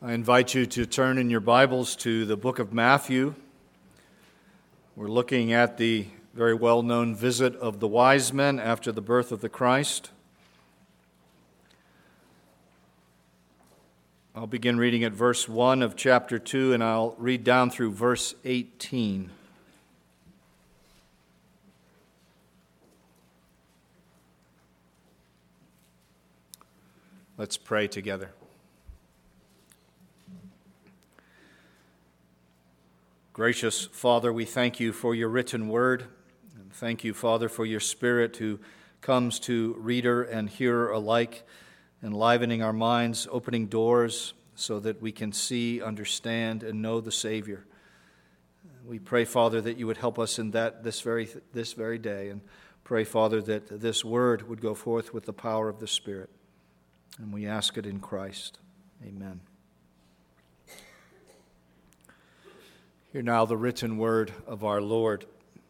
I invite you to turn in your Bibles to the book of Matthew. We're looking at the very well-known visit of the wise men after the birth of the Christ. I'll begin reading at verse 1 of chapter 2, and I'll read down through verse 18. Let's pray together. Gracious Father, we thank you for your written word. And thank you, Father, for your Spirit who comes to reader and hearer alike, enlivening our minds, opening doors so that we can see, understand, and know the Savior. We pray, Father, that you would help us in that this very day, and pray, Father, that this word would go forth with the power of the Spirit. And we ask it in Christ. Amen. Hear now the written word of our Lord.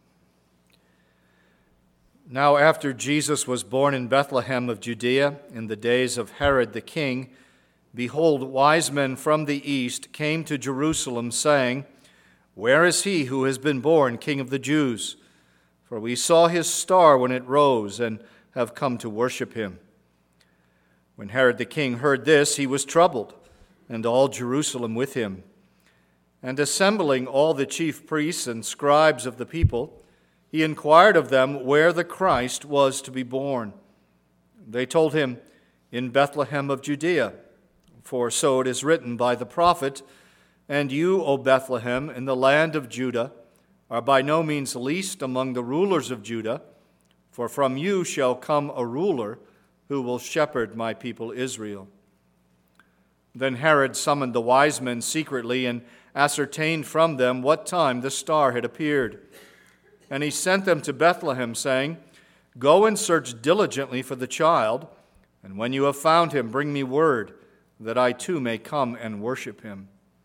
Now after Jesus was born in Bethlehem of Judea in the days of Herod the king, behold, wise men from the east came to Jerusalem, saying, Where is he who has been born King of the Jews? For we saw his star when it rose and have come to worship him. When Herod the king heard this, he was troubled, and all Jerusalem with him. And assembling all the chief priests and scribes of the people, he inquired of them where the Christ was to be born. They told him, In Bethlehem of Judea, for so it is written by the prophet, And you, O Bethlehem, in the land of Judah, are by no means least among the rulers of Judah, for from you shall come a ruler who will shepherd my people Israel. Then Herod summoned the wise men secretly and ascertained from them what time the star had appeared. And he sent them to Bethlehem, saying, Go and search diligently for the child, and when you have found him, bring me word, that I too may come and worship him.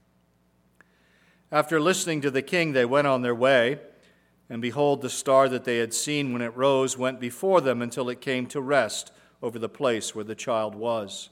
After listening to the king, they went on their way, and behold, the star that they had seen when it rose went before them until it came to rest over the place where the child was.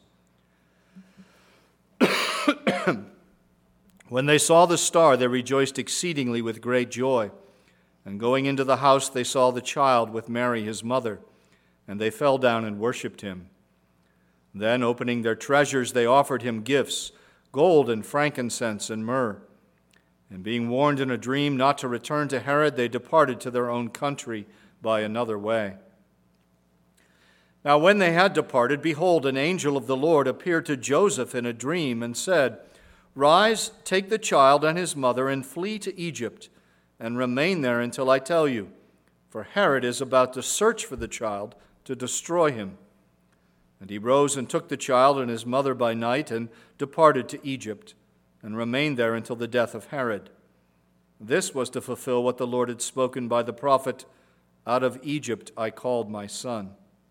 When they saw the star, they rejoiced exceedingly with great joy. And going into the house, they saw the child with Mary, his mother, and they fell down and worshipped him. Then, opening their treasures, they offered him gifts, gold and frankincense and myrrh. And being warned in a dream not to return to Herod, they departed to their own country by another way. Now when they had departed, behold, an angel of the Lord appeared to Joseph in a dream and said, Rise, take the child and his mother, and flee to Egypt, and remain there until I tell you, for Herod is about to search for the child to destroy him. And he rose and took the child and his mother by night, and departed to Egypt, and remained there until the death of Herod. This was to fulfill what the Lord had spoken by the prophet, Out of Egypt I called my son.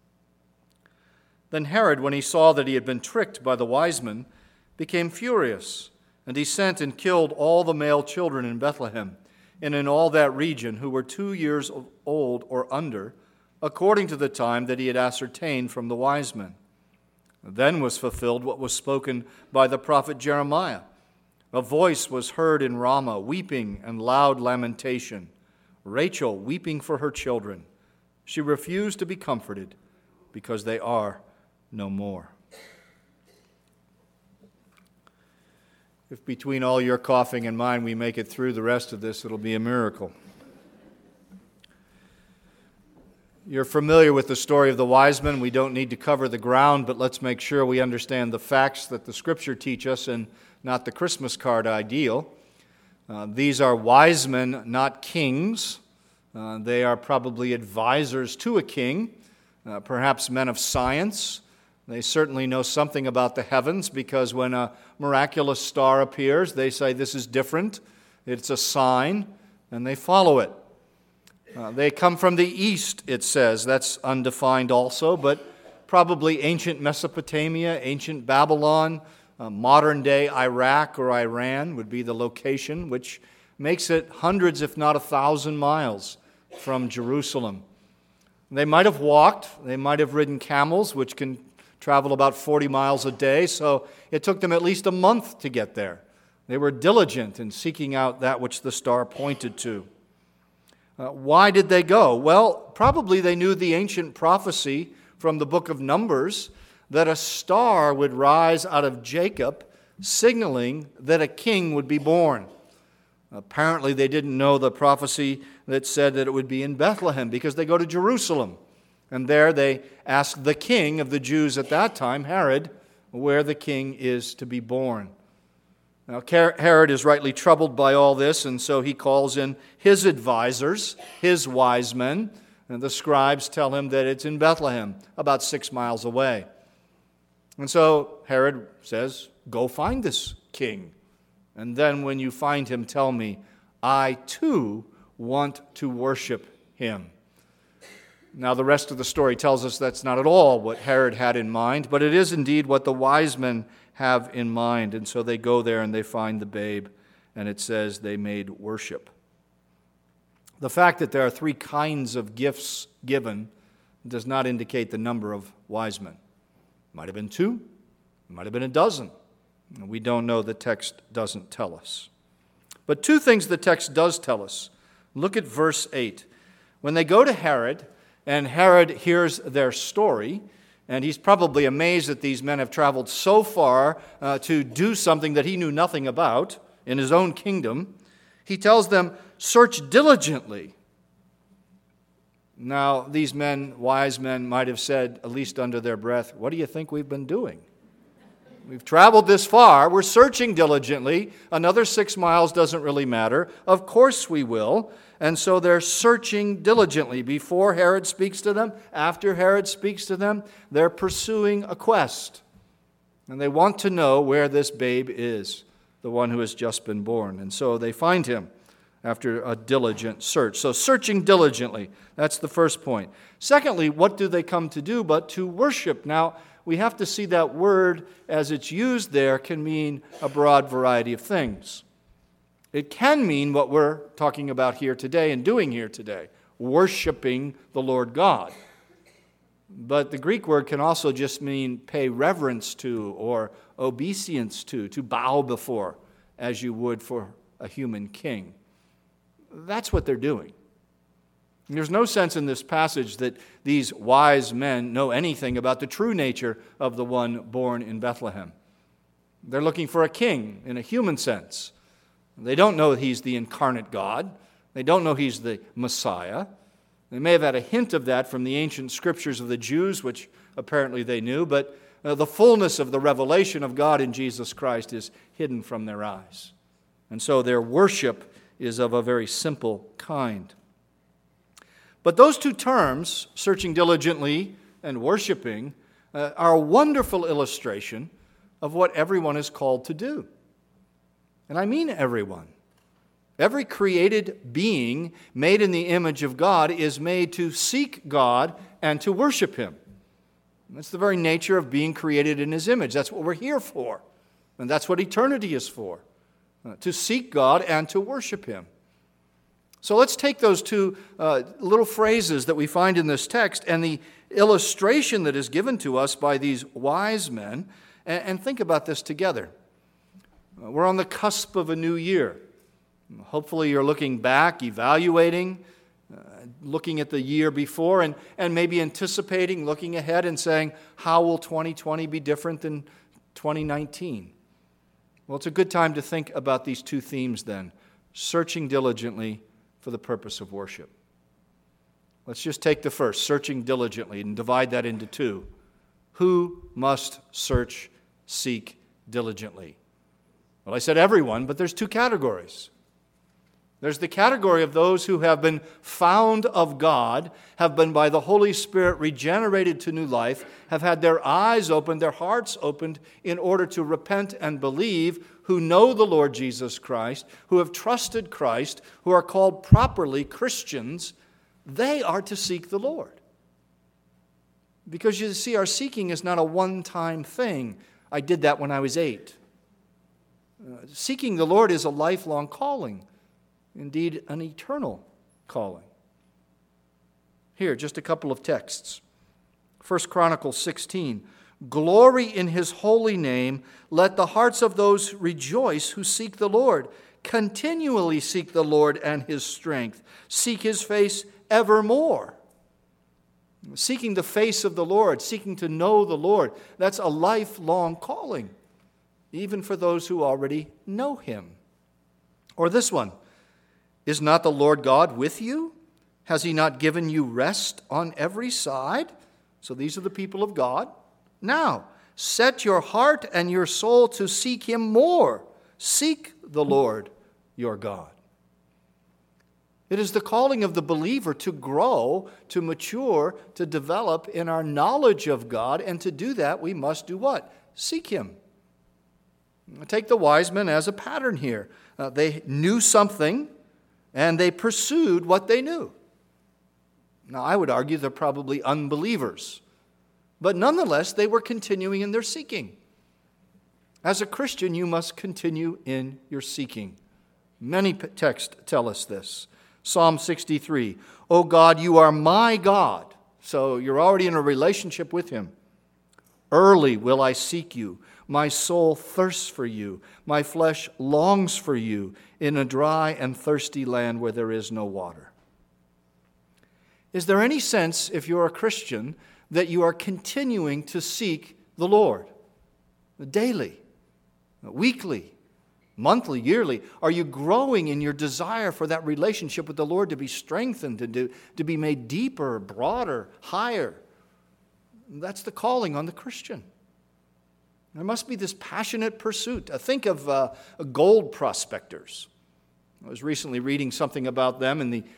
Then Herod, when he saw that he had been tricked by the wise men, became furious, and he sent and killed all the male children in Bethlehem and in all that region who were 2 years old or under, according to the time that he had ascertained from the wise men. Then was fulfilled what was spoken by the prophet Jeremiah. A voice was heard in Ramah, weeping and loud lamentation, Rachel weeping for her children. She refused to be comforted, because they are no more. If between all your coughing and mine we make it through the rest of this, it'll be a miracle. You're familiar with the story of the wise men. We don't need to cover the ground, but let's make sure we understand the facts that the Scripture teach us and not the Christmas card ideal. These are wise men, not kings. They are probably advisors to a king, perhaps men of science. They certainly know something about the heavens, because when a miraculous star appears, they say this is different, it's a sign, and they follow it. They come from the east, it says. That's undefined also, but probably ancient Mesopotamia, ancient Babylon, modern-day Iraq or Iran would be the location, which makes it hundreds, if not 1,000 miles from Jerusalem. They might have walked, they might have ridden camels, which can travel about 40 miles a day, so it took them at least a month to get there. They were diligent in seeking out that which the star pointed to. Why did they go? Well, probably they knew the ancient prophecy from the book of Numbers that a star would rise out of Jacob, signaling that a king would be born. Apparently, they didn't know the prophecy that said that it would be in Bethlehem, because they go to Jerusalem. And there they ask the king of the Jews at that time, Herod, where the king is to be born. Now, Herod is rightly troubled by all this, and so he calls in his advisors, his wise men, and the scribes tell him that it's in Bethlehem, about 6 miles away. And so Herod says, "Go find this king. And then when you find him, tell me, I too want to worship him." Now, the rest of the story tells us that's not at all what Herod had in mind, but it is indeed what the wise men have in mind. And so they go there and they find the babe, and it says they made worship. The fact that there are 3 kinds of gifts given does not indicate the number of wise men. It might have been 2, it might have been a dozen. We don't know, the text doesn't tell us. But 2 things the text does tell us. Look at verse 8. When they go to Herod, and Herod hears their story, and he's probably amazed that these men have traveled so far to do something that he knew nothing about in his own kingdom, he tells them, "Search diligently." Now, these men, wise men, might have said, at least under their breath, "What do you think we've been doing? We've traveled this far. We're searching diligently. Another 6 miles doesn't really matter. Of course we will." And so they're searching diligently. Before Herod speaks to them, after Herod speaks to them, they're pursuing a quest. And they want to know where this babe is, the one who has just been born. And so they find him after a diligent search. So searching diligently, that's the first point. Secondly, what do they come to do but to worship? Now, we have to see that word as it's used there can mean a broad variety of things. It can mean what we're talking about here today and doing here today, worshiping the Lord God. But the Greek word can also just mean pay reverence to or obeisance to bow before, as you would for a human king. That's what they're doing. And there's no sense in this passage that these wise men know anything about the true nature of the one born in Bethlehem. They're looking for a king in a human sense. They don't know he's the incarnate God. They don't know he's the Messiah. They may have had a hint of that from the ancient scriptures of the Jews, which apparently they knew, but the fullness of the revelation of God in Jesus Christ is hidden from their eyes. And so their worship is of a very simple kind. But those 2 terms, searching diligently and worshiping, are a wonderful illustration of what everyone is called to do. And I mean everyone. Every created being made in the image of God is made to seek God and to worship Him. That's the very nature of being created in His image. That's what we're here for. And that's what eternity is for. To seek God and to worship Him. So let's take those 2 little phrases that we find in this text and the illustration that is given to us by these wise men and think about this together. We're on the cusp of a new year. Hopefully you're looking back, evaluating, looking at the year before, and maybe anticipating, looking ahead and saying, how will 2020 be different than 2019? Well, it's a good time to think about these 2 themes then, searching diligently for the purpose of worship. Let's just take the first, searching diligently, and divide that into 2. Who must search, seek diligently? Well, I said everyone, but there's 2 categories. There's the category of those who have been found of God, have been by the Holy Spirit regenerated to new life, have had their eyes opened, their hearts opened in order to repent and believe, who know the Lord Jesus Christ, who have trusted Christ, who are called properly Christians. They are to seek the Lord. Because you see, our seeking is not a one-time thing. I did that when I was 8. Seeking the Lord is a lifelong calling. Indeed, an eternal calling. Here, just a couple of texts. 1 Chronicles 16. Glory in his holy name. Let the hearts of those rejoice who seek the Lord. Continually seek the Lord and his strength. Seek his face evermore. Seeking the face of the Lord, seeking to know the Lord, that's a lifelong calling, even for those who already know him. Or this one, is not the Lord God with you? Has he not given you rest on every side? So these are the people of God. Now, set your heart and your soul to seek him more. Seek the Lord your God. It is the calling of the believer to grow, to mature, to develop in our knowledge of God, and to do that we must do what? Seek him. Take the wise men as a pattern here. They knew something, and they pursued what they knew. Now, I would argue they're probably unbelievers, but nonetheless, they were continuing in their seeking. As a Christian, you must continue in your seeking. Many texts tell us this. Psalm 63, O God, you are my God. So you're already in a relationship with him. Early will I seek you. My soul thirsts for you. My flesh longs for you in a dry and thirsty land where there is no water. Is there any sense, if you're a Christian, that you are continuing to seek the Lord? Daily, weekly, monthly, yearly? Are you growing in your desire for that relationship with the Lord to be strengthened, to be made deeper, broader, higher? That's the calling on the Christian. There must be this passionate pursuit. Think of gold prospectors. I was recently reading something about them in the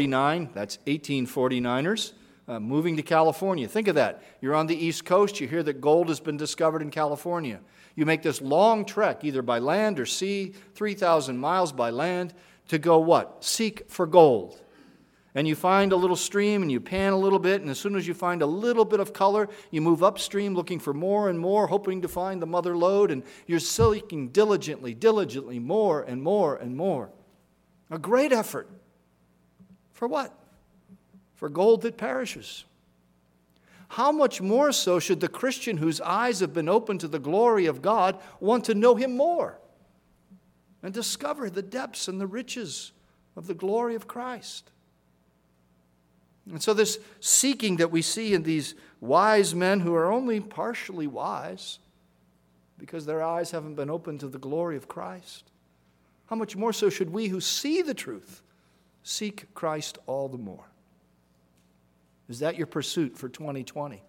1849ers, moving to California. Think of that. You're on the East Coast. You hear that gold has been discovered in California. You make this long trek, either by land or sea, 3,000 miles by land, to go what? Seek for gold. And you find a little stream and you pan a little bit, and as soon as you find a little bit of color, you move upstream looking for more and more, hoping to find the mother lode, and you're seeking diligently, more and more and more. A great effort. For what? For gold that perishes. How much more so should the Christian whose eyes have been opened to the glory of God want to know him more and discover the depths and the riches of the glory of Christ? And so this seeking that we see in these wise men who are only partially wise because their eyes haven't been opened to the glory of Christ, how much more so should we who see the truth seek Christ all the more? Is that your pursuit for 2020?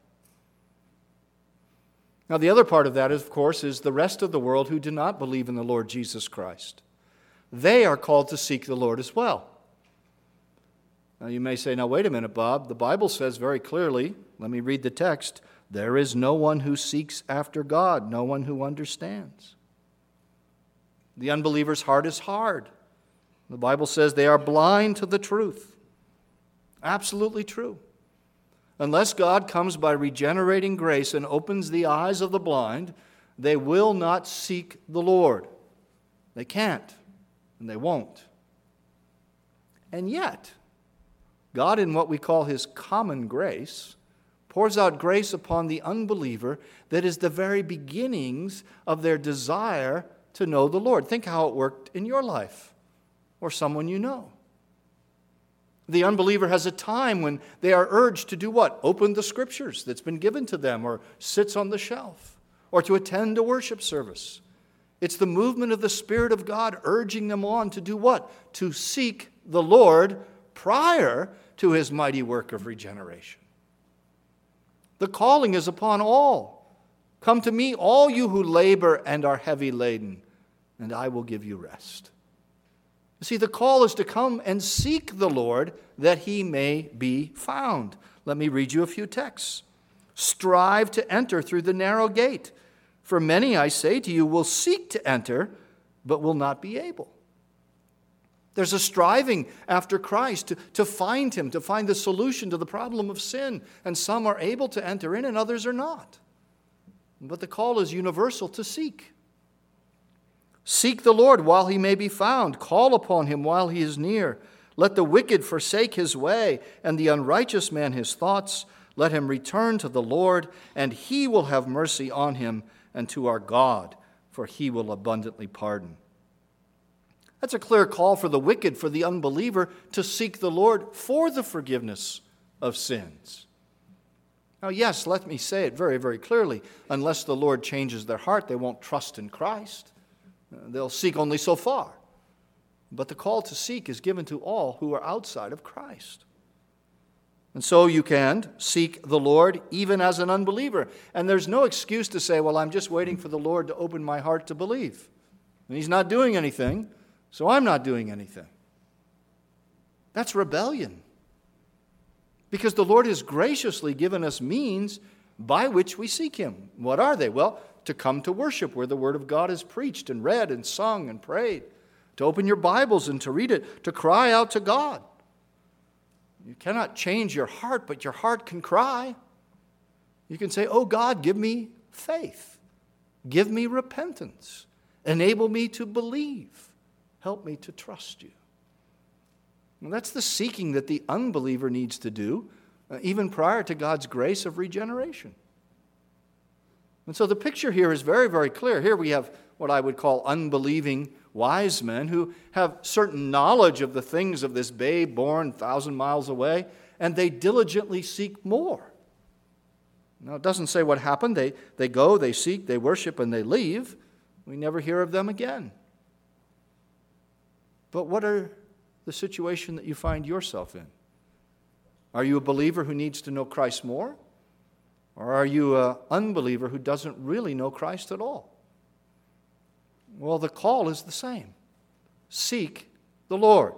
Now, the other part of that, of course, is the rest of the world who do not believe in the Lord Jesus Christ. They are called to seek the Lord as well. Now, you may say, now, wait a minute, Bob. The Bible says very clearly, let me read the text, there is no one who seeks after God, no one who understands. The unbeliever's heart is hard. The Bible says they are blind to the truth. Absolutely true. Unless God comes by regenerating grace and opens the eyes of the blind, they will not seek the Lord. They can't, and they won't. And yet, God, in what we call his common grace, pours out grace upon the unbeliever that is the very beginnings of their desire to know the Lord. Think how it worked in your life or someone you know. The unbeliever has a time when they are urged to do what? Open the scriptures that's been given to them or sits on the shelf or to attend a worship service. It's the movement of the Spirit of God urging them on to do what? To seek the Lord prior to his mighty work of regeneration. The calling is upon all. Come to me, all you who labor and are heavy laden, and I will give you rest. You see, the call is to come and seek the Lord that he may be found. Let me read you a few texts. Strive to enter through the narrow gate. For many, I say to you, will seek to enter, but will not be able. There's a striving after Christ to find him, to find the solution to the problem of sin. And some are able to enter in and others are not. But the call is universal to seek. Seek the Lord while he may be found. Call upon him while he is near. Let the wicked forsake his way, and the unrighteous man his thoughts. Let him return to the Lord, and he will have mercy on him, and to our God, for he will abundantly pardon. That's a clear call for the wicked, for the unbeliever, to seek the Lord for the forgiveness of sins. Now, yes, let me say it very, very clearly. Unless the Lord changes their heart, they won't trust in Christ. They'll seek only so far. But the call to seek is given to all who are outside of Christ. And so you can seek the Lord even as an unbeliever. And there's no excuse to say, well, I'm just waiting for the Lord to open my heart to believe. And he's not doing anything, so I'm not doing anything. That's rebellion. Because the Lord has graciously given us means by which we seek him. What are they? Well, to come to worship where the Word of God is preached and read and sung and prayed. To open your Bibles and to read it. To cry out to God. You cannot change your heart, but your heart can cry. You can say, oh God, give me faith. Give me repentance. Enable me to believe. Help me to trust you. And that's the seeking that the unbeliever needs to do, even prior to God's grace of regeneration. And so the picture here is very, very clear. Here we have what I would call unbelieving wise men who have certain knowledge of the things of this babe born 1,000 miles away, and they diligently seek more. Now, it doesn't say what happened. They go, they seek, they worship, and they leave. We never hear of them again. But what are the situation that you find yourself in? Are you a believer who needs to know Christ more? Or are you an unbeliever who doesn't really know Christ at all? Well, the call is the same. Seek the Lord.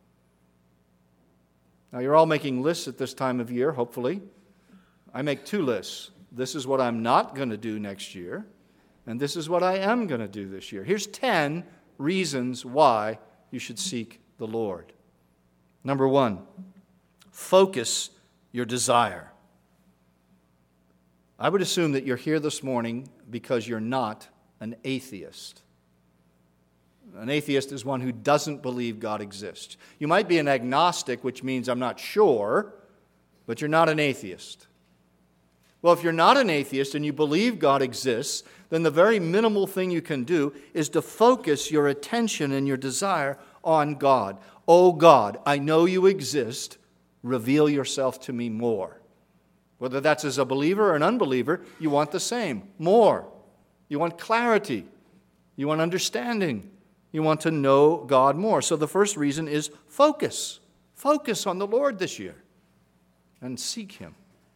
Now, you're all making lists at this time of year, hopefully. I make 2 lists. This is what I'm not going to do next year, and this is what I am going to do this year. Here's 10 reasons why you should seek the Lord. Number 1, focus your desire. I would assume that you're here this morning because you're not an atheist. An atheist is one who doesn't believe God exists. You might be an agnostic, which means I'm not sure, but you're not an atheist. Well, if you're not an atheist and you believe God exists, then the very minimal thing you can do is to focus your attention and your desire on God. Oh God, I know you exist. Reveal yourself to me more. Whether that's as a believer or an unbeliever, you want the same, more. You want clarity. You want understanding. You want to know God more. So the first reason is focus. Focus on the Lord this year and seek him.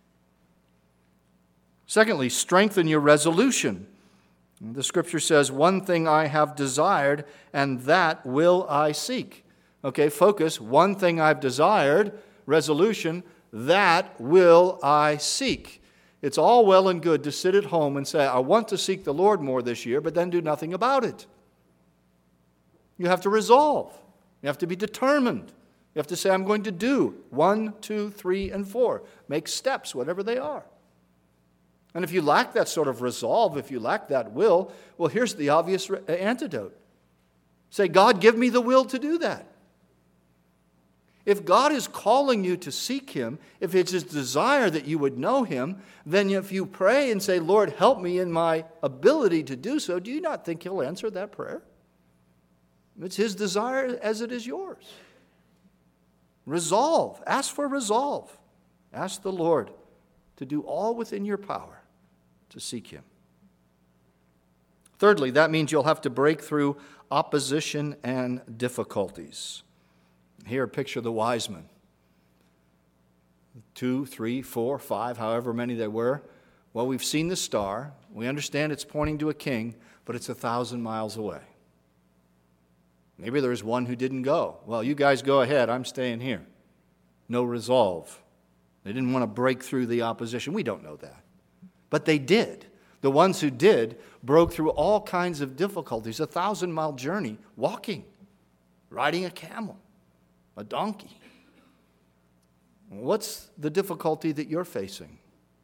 Secondly, strengthen your resolution. The scripture says, one thing I have desired, and that will I seek. Okay, focus. One thing I've desired, resolution, that will I seek. It's all well and good to sit at home and say, I want to seek the Lord more this year, but then do nothing about it. You have to resolve. You have to be determined. You have to say, I'm going to do 1, 2, 3, and 4. Make steps, whatever they are. And if you lack that sort of resolve, if you lack that will, well, here's the obvious antidote. Say, God, give me the will to do that. If God is calling you to seek him, if it's his desire that you would know him, then if you pray and say, Lord, help me in my ability to do so, do you not think he'll answer that prayer? It's his desire as it is yours. Resolve. Ask for resolve. Ask the Lord to do all within your power to seek him. Thirdly, that means you'll have to break through opposition and difficulties. Here, picture the wise men. 2, 3, 4, 5, however many they were. Well, we've seen the star. We understand it's pointing to a king, but it's 1,000 miles away. Maybe there's one who didn't go. Well, you guys go ahead. I'm staying here. No resolve. They didn't want to break through the opposition. We don't know that. But they did. The ones who did broke through all kinds of difficulties. 1,000-mile journey, walking, riding a camel, a donkey. What's the difficulty that you're facing?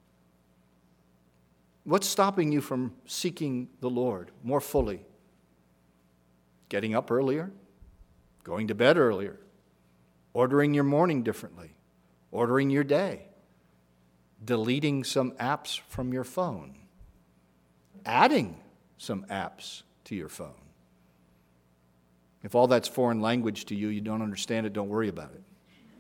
What's stopping you from seeking the Lord more fully? Getting up earlier, going to bed earlier, ordering your morning differently, ordering your day, deleting some apps from your phone, adding some apps to your phone. If all that's foreign language to you, you don't understand it, don't worry about it.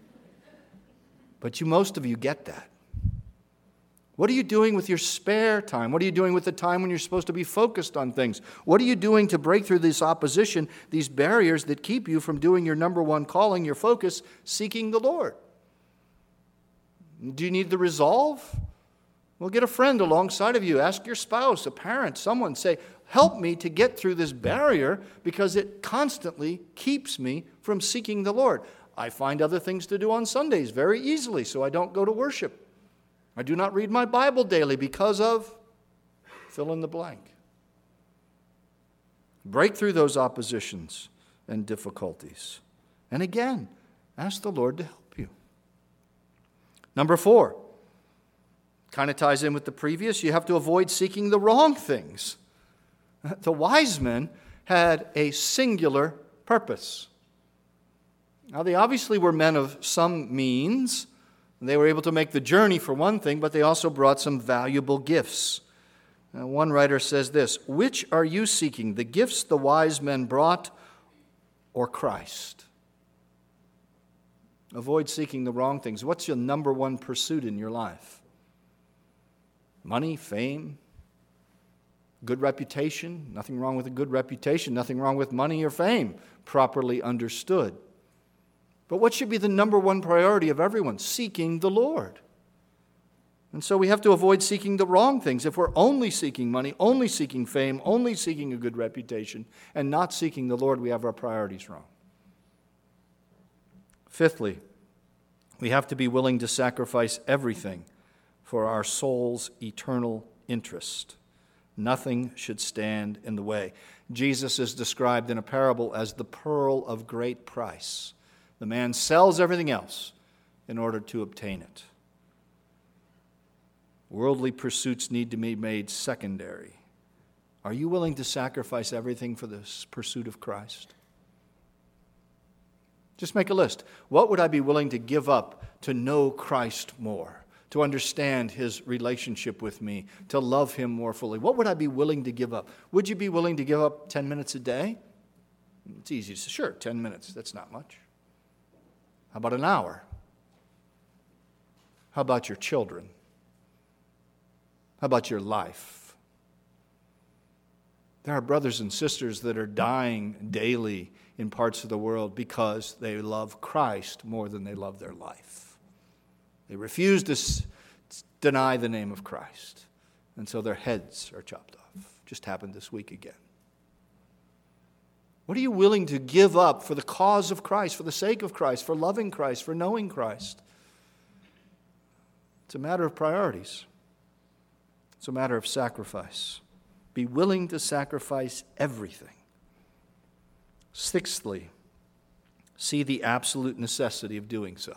But most of you get that. What are you doing with your spare time? What are you doing with the time when you're supposed to be focused on things? What are you doing to break through this opposition, these barriers that keep you from doing your number one calling, your focus, seeking the Lord? Do you need the resolve? Well, get a friend alongside of you. Ask your spouse, a parent, someone. Say, help me to get through this barrier because it constantly keeps me from seeking the Lord. I find other things to do on Sundays very easily, so I don't go to worship. I do not read my Bible daily because of fill in the blank. Break through those oppositions and difficulties. And again, ask the Lord to help you. Number 4, kind of ties in with the previous. You have to avoid seeking the wrong things. The wise men had a singular purpose. Now, they obviously were men of some means. They were able to make the journey for one thing, but they also brought some valuable gifts. Now, one writer says this, which are you seeking, the gifts the wise men brought or Christ? Avoid seeking the wrong things. What's your number one pursuit in your life? Money, fame, good reputation? Nothing wrong with a good reputation. Nothing wrong with money or fame, properly understood. But what should be the number one priority of everyone? Seeking the Lord. And so we have to avoid seeking the wrong things. If we're only seeking money, only seeking fame, only seeking a good reputation, and not seeking the Lord, we have our priorities wrong. Fifthly, we have to be willing to sacrifice everything for our soul's eternal interest. Nothing should stand in the way. Jesus is described in a parable as the pearl of great price. The man sells everything else in order to obtain it. Worldly pursuits need to be made secondary. Are you willing to sacrifice everything for this pursuit of Christ? Just make a list. What would I be willing to give up to know Christ more, to understand His relationship with me, to love Him more fully? What would I be willing to give up? Would you be willing to give up 10 minutes a day? It's easy to say, sure, 10 minutes, that's not much. How about an hour? How about your children? How about your life? There are brothers and sisters that are dying daily in parts of the world because they love Christ more than they love their life. They refuse to deny the name of Christ, and so their heads are chopped off. Just happened this week again. What are you willing to give up for the cause of Christ, for the sake of Christ, for loving Christ, for knowing Christ? It's a matter of priorities. It's a matter of sacrifice. Be willing to sacrifice everything. Sixthly, see the absolute necessity of doing so.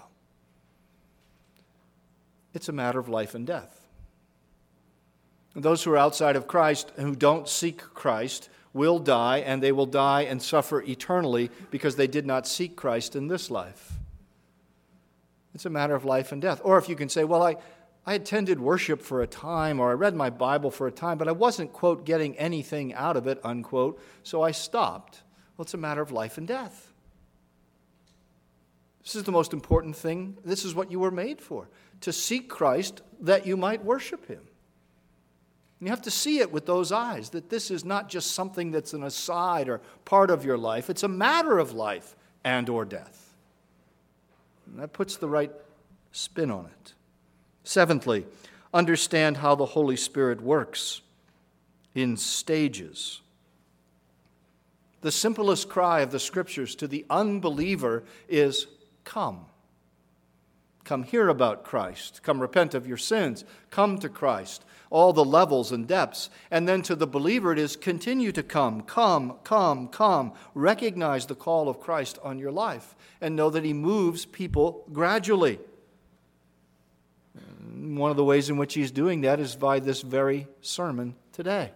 It's a matter of life and death. And those who are outside of Christ and who don't seek Christ will die, and they will die and suffer eternally because they did not seek Christ in this life. It's a matter of life and death. Or if you can say, well, I attended worship for a time, or I read my Bible for a time, but I wasn't, quote, getting anything out of it, unquote, so I stopped. Well, it's a matter of life and death. This is the most important thing. This is what you were made for, to seek Christ that you might worship Him. You have to see it with those eyes, that this is not just something that's an aside or part of your life. It's a matter of life and or death. And that puts the right spin on it. Seventhly, understand how the Holy Spirit works in stages. The simplest cry of the Scriptures to the unbeliever is, come. Come hear about Christ. Come repent of your sins. Come to Christ. All the levels and depths. And then to the believer it is, continue to come. Come, come, come. Recognize the call of Christ on your life and know that He moves people gradually. One of the ways in which He's doing that is by this very sermon today.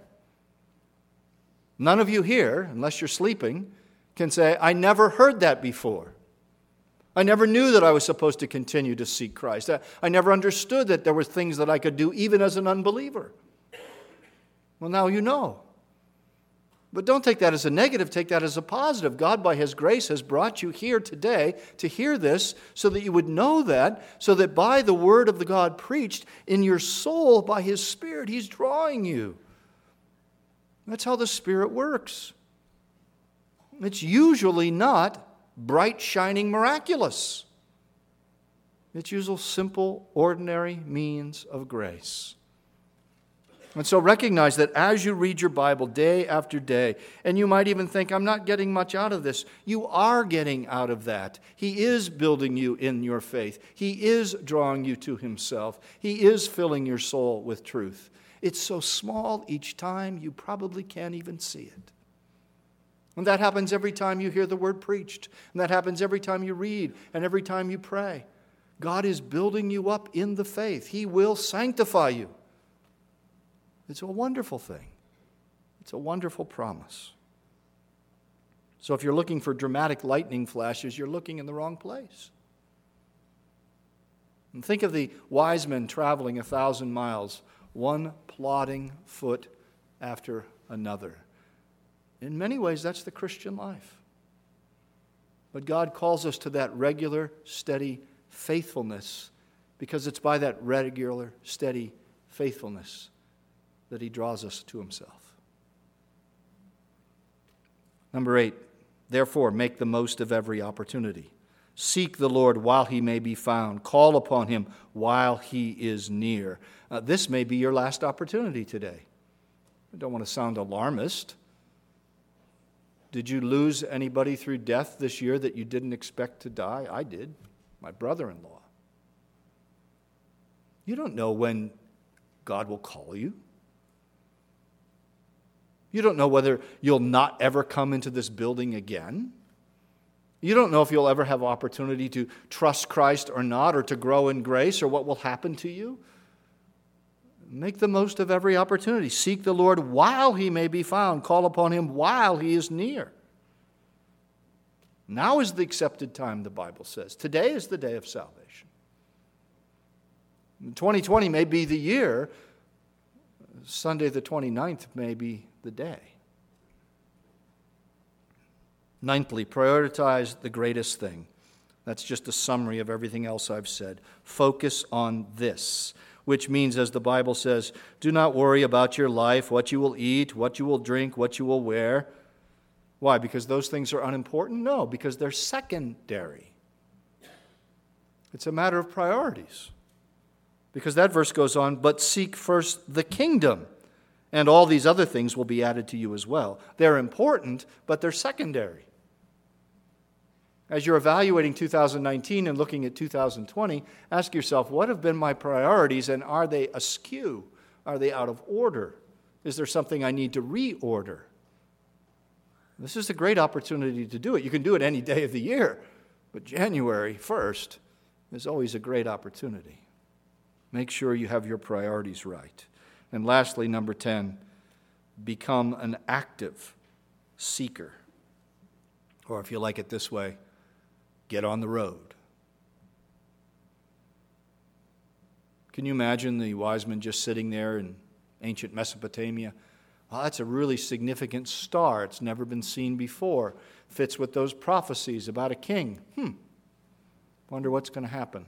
None of you here, unless you're sleeping, can say, I never heard that before. I never knew that I was supposed to continue to seek Christ. I never understood that there were things that I could do even as an unbeliever. Well, now you know. But don't take that as a negative, take that as a positive. God, by His grace, has brought you here today to hear this so that you would know that, so that by the word of the God preached in your soul, by His Spirit, He's drawing you. That's how the Spirit works. It's usually not bright, shining, miraculous. It's usually simple, ordinary means of grace. And so recognize that as you read your Bible day after day, and you might even think, I'm not getting much out of this. You are getting out of that. He is building you in your faith. He is drawing you to Himself. He is filling your soul with truth. It's so small each time, you probably can't even see it. And that happens every time you hear the word preached. And that happens every time you read and every time you pray. God is building you up in the faith. He will sanctify you. It's a wonderful thing. It's a wonderful promise. So if you're looking for dramatic lightning flashes, you're looking in the wrong place. And think of the wise men traveling 1,000 miles, one plodding foot after another. In many ways, that's the Christian life. But God calls us to that regular, steady faithfulness because it's by that regular, steady faithfulness that He draws us to Himself. Number 8, therefore, make the most of every opportunity. Seek the Lord while He may be found. Call upon Him while He is near. This may be your last opportunity today. I don't want to sound alarmist. Did you lose anybody through death this year that you didn't expect to die? I did. My brother-in-law. You don't know when God will call you. You don't know whether you'll not ever come into this building again. You don't know if you'll ever have opportunity to trust Christ or not, or to grow in grace, or what will happen to you. Make the most of every opportunity. Seek the Lord while He may be found. Call upon Him while He is near. Now is the accepted time, the Bible says. Today is the day of salvation. 2020 may be the year. Sunday the 29th may be the day. Ninthly, prioritize the greatest thing. That's just a summary of everything else I've said. Focus on this, which means, as the Bible says, do not worry about your life, what you will eat, what you will drink, what you will wear. Why? Because those things are unimportant? No, because they're secondary. It's a matter of priorities. Because that verse goes on, but seek first the kingdom, and all these other things will be added to you as well. They're important, but they're secondary. As you're evaluating 2019 and looking at 2020, ask yourself, what have been my priorities, and are they askew? Are they out of order? Is there something I need to reorder? This is a great opportunity to do it. You can do it any day of the year, but January 1st is always a great opportunity. Make sure you have your priorities right. And lastly, number 10, become an active seeker. Or if you like it this way, get on the road. Can you imagine the wise men just sitting there in ancient Mesopotamia? Well, that's a really significant star. It's never been seen before. Fits with those prophecies about a king. Wonder what's going to happen.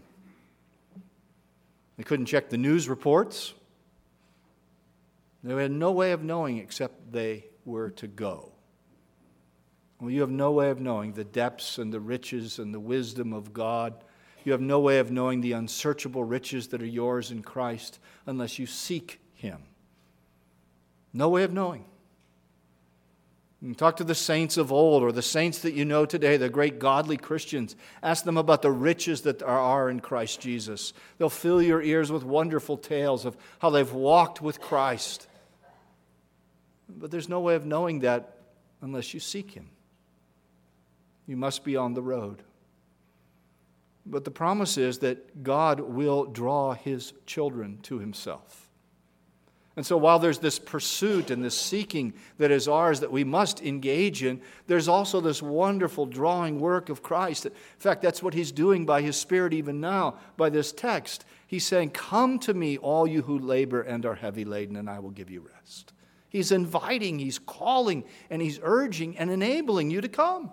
They couldn't check the news reports. They had no way of knowing except they were to go. Well, you have no way of knowing the depths and the riches and the wisdom of God. You have no way of knowing the unsearchable riches that are yours in Christ unless you seek Him. No way of knowing. You can talk to the saints of old or the saints that you know today, the great godly Christians. Ask them about the riches that are in Christ Jesus. They'll fill your ears with wonderful tales of how they've walked with Christ. But there's no way of knowing that unless you seek Him. You must be on the road. But the promise is that God will draw His children to Himself. And so while there's this pursuit and this seeking that is ours that we must engage in, there's also this wonderful drawing work of Christ. In fact, that's what he's doing by his Spirit even now, by this text. He's saying, come to me, all you who labor and are heavy laden, and I will give you rest. He's inviting, he's calling, and he's urging and enabling you to come.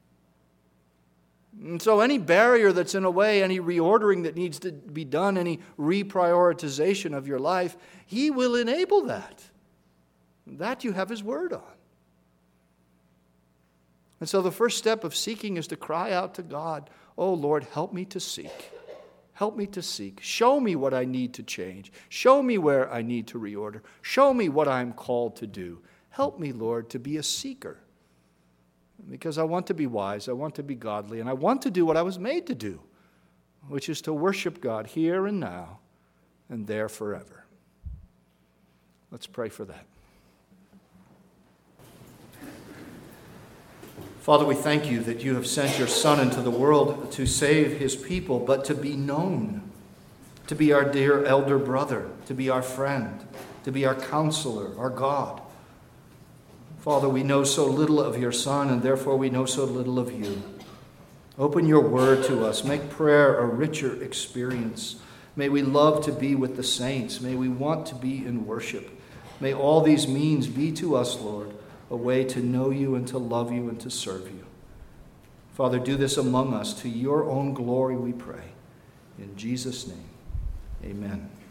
And so any barrier that's in a way, any reordering that needs to be done, any reprioritization of your life, he will enable that. That you have his word on. And so the first step of seeking is to cry out to God, oh Lord, help me to seek. Help me to seek. Show me what I need to change. Show me where I need to reorder. Show me what I'm called to do. Help me, Lord, to be a seeker. Because I want to be wise, I want to be godly, and I want to do what I was made to do, which is to worship God here and now and there forever. Let's pray for that. Father, we thank you that you have sent your Son into the world to save his people, but to be known, to be our dear elder brother, to be our friend, to be our counselor, our God. Father, we know so little of your Son, and therefore we know so little of you. Open your word to us. Make prayer a richer experience. May we love to be with the saints. May we want to be in worship. May all these means be to us, Lord, a way to know you and to love you and to serve you. Father, do this among us to your own glory, we pray. In Jesus' name, amen.